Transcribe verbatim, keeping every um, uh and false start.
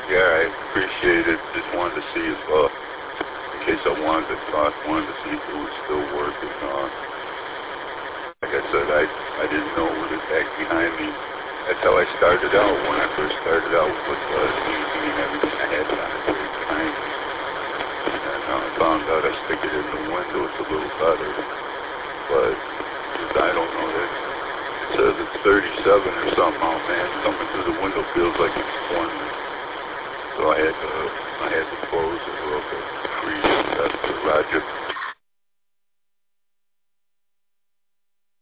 Yeah, I appreciate it. Just wanted to see if, uh, in case I wanted to talk, wanted to see if it was still working. Uh, like I said, I I didn't know with it back behind me. That's how I started out. When I first started out with uh, T V and everything, I had it on the very behind me. And uh, I found out I stick it in the window, it's a little better. But I don't know. It, it says it's thirty-seven or something out, man. Coming through the window feels like it's twenty. So I had to, I had to close it real quick. Freeze. That's the Roger.